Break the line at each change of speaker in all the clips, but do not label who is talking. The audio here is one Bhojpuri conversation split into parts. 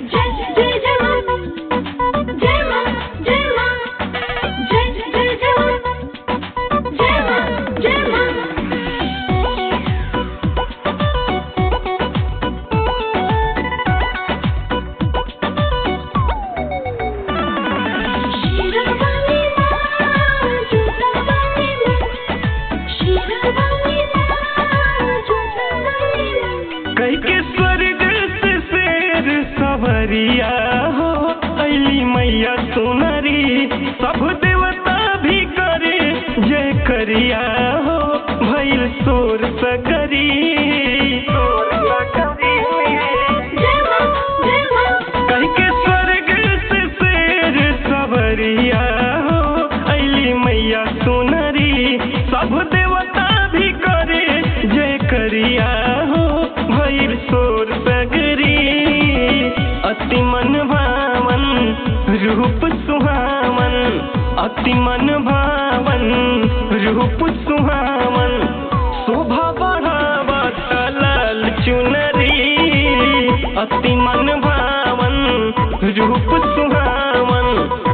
सवरिया हो अली मैया सुनरी, सब देवता भी करे जय करिया हो, भइल सोर सकरी कह के स्वर्ग से शेर सवरिया हो अली मैया सुनरी, सब देवता भी करे जय करिया हो, भइल सोर सकरी। अति मन भावन रूप सुहावन, अति मन भावन रूप सुहावन, शोभा बढ़ावत लाल चुनरी, अति मन भावन रूप सुहावन।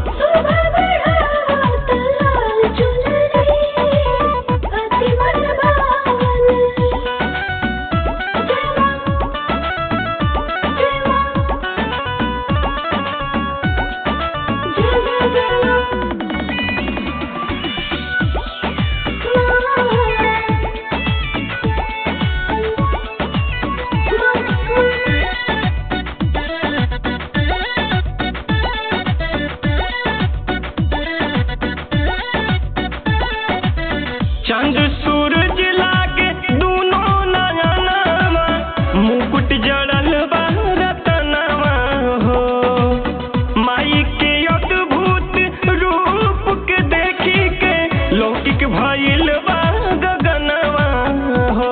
चंद सूरज लागे दोनों नयनवा, मुकुट जड़ल बा रतनवा हो, माई के अद्भुत रूप के देखी के लौकिक भइल बा गगनवा हो।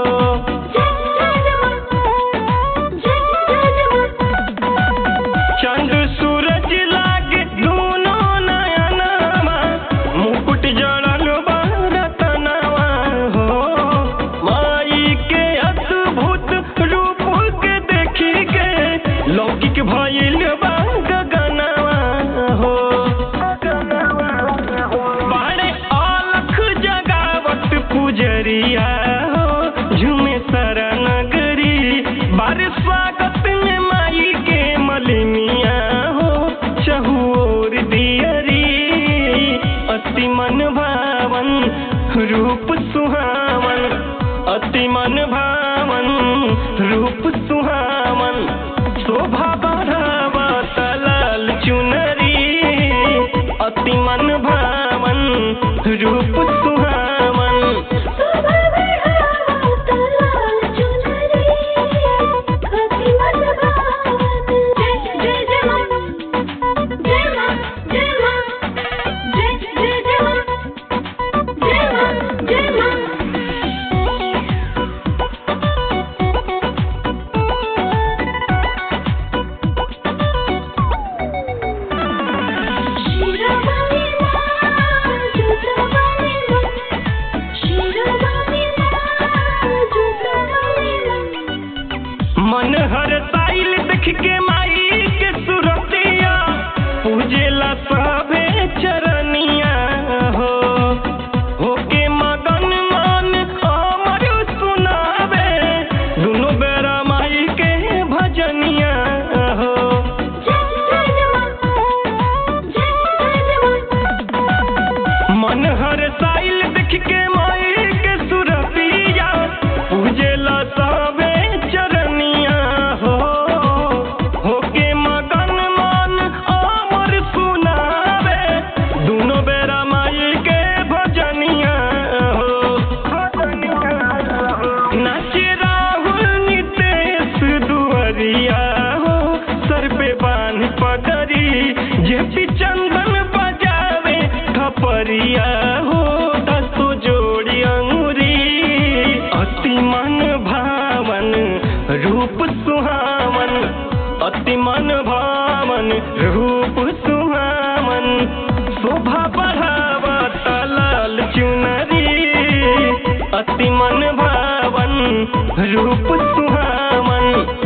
चंद सूरज लागे दोनों नयनवा, मुकुट जड़ल बा लौकिक भइल बा गगनवा हो। बारे अलख जगावत पुजरिया हो, झूमे सारा नगरी, बारे स्वागत में माई के मलिनिया हो, चहुओर दियरी, अति मन भावन रूप सुहावन, अति मन भावन रूप सुहावन, शोभा बढ़ावत लाल चुनरी, अति मन भावन रूप सुहावन। मन हर साइल देख के माई के सुरतिया, पूजेला सभे चरनिया हो के मगन मन अमर सुनावे, दुनो बेरा माई के भजनिया हो। मन हर साइल देख के माई के सुरतिया, पूजेला सभे पगरी जे चंदन बजावे थपरिया हो, दसो जोड़ी अंगुरी, अति मन भावन रूप सुहावन, अति मन भावन रूप सुहावन, शोभा बढ़ावत लाल चुनरी, अति मन भावन रूप सुहावन।